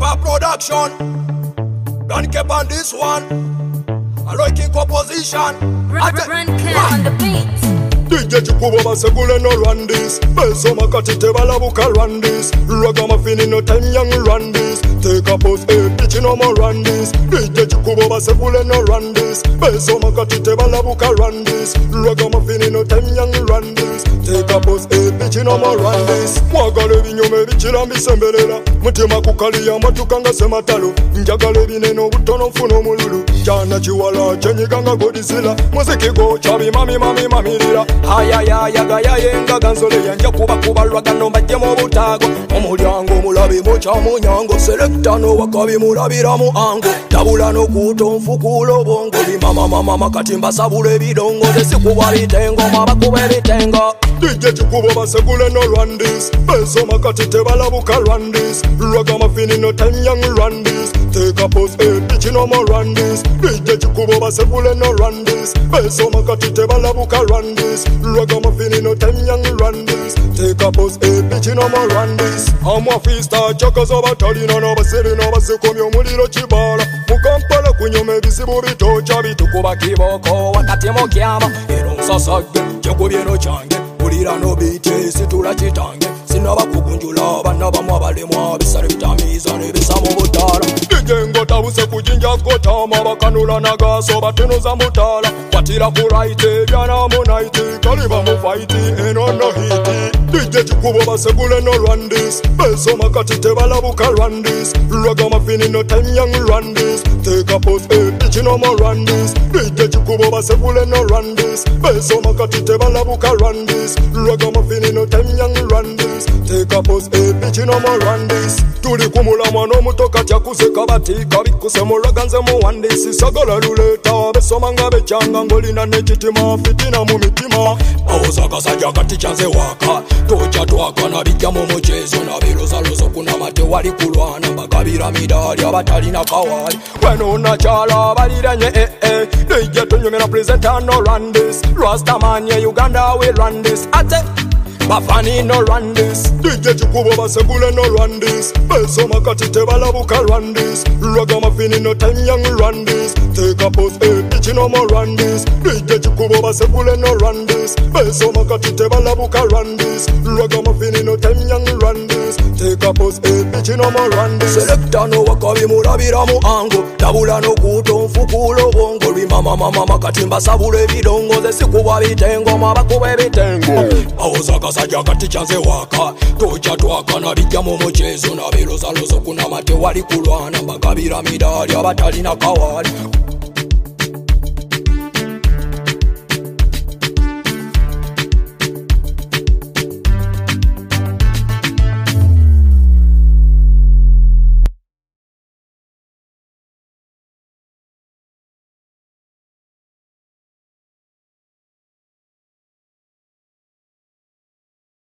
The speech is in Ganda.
Mega production. Don't keep on this one. I like in composition. Run Cap on the beats. DJ Chikubo basegule no run this. Beso makati tebala buka run this. Ragamuffin no time young run this. Take a pose, bitch no more run this. DJ Chikubo basegule no run this. Beso makati tebala buka run this. Ragamuffin no time young run this. Take a pose, bitch no more run this. Mwagale binyome bichira mbisembelela. Mutima kukalia matukanga sematalo. Njagale bineno butono mfuno mululu. Jana chiwala chenyiganga godisila. Muziki go chabi mami lila. Ayayayagaya yenga ganzole yanja kuba lwagano mbajje mu butago omulyango mulabi mucha munyango selecta no wakabi mulabira mu ango tabula no kuto mfukulo bongo mama kati mbasabule bidongo desikuba bitengo mabakuba bitengo DJ Chikubo basegule no run this beso makati tebala buka run this Ragamuffin no time young run this take a pose bitch no more run this DJ Chikubo basegule no run this beso makati tebala buka run this Ragamuffin no time young run this take a pose bitch no more run this amafista chakaza batalina no basiri no basekomyo muliro chibala mukampala kunyome bisibu bitocha bitukuba kiboko wakati mo kyama ero musasage chakubiro change ulira no biti situla chitange sinaba kukunjula bana bamwe abalemwa bisale bitamiza ne bisamo butala ijengo tabuse kujinja kotama bakanula nagaso batunuza mutala kwatira ku right byana mu night kaliba mu fight eno no hit DJ Chikubo basegule no run this beso makati tebala buka run this Ragamuffin no time young run this take a pose bitch no more run this DJ Chikubo basegule no run this beso makati tebala buka run this Ragamuffin no time young run this take a pose bitch no more run this tuli kumula mwana mutoka chakuseka batika bikuse mu raganze mu one this sagala luleta beso manga bechanga ngolina nechitima fitina mu mitima awozaga sajagati chanze waka tocha twakana bijja mu muchezo nabirozalozo kuna mate wali kulwana bagabira midali abatalina kawali weno nachala baliranye DJ tonyomera presenter no run this Rastaman ya Uganda we run this ate Bafani no run this DJ Chikubo basegule no run this beso makati tebala buka run this Ragamuffin no time young run this take a pose bitch no more run this DJ Chikubo basegule no run this beso makati tebala buka run this Ragamuffin no time young run this take a pose bitch no more run this selecta no wakabi mulabira mu ango tabula no kuto mfukulo bongo mama kati mbasabule bidongo desikuba bitengo mabakuba bitengo awozaga sajagati chanze waka tocha twakana bijja mu muchezo nabirozalozo kuna mate wali kulwana bagabira midali abatalina kawali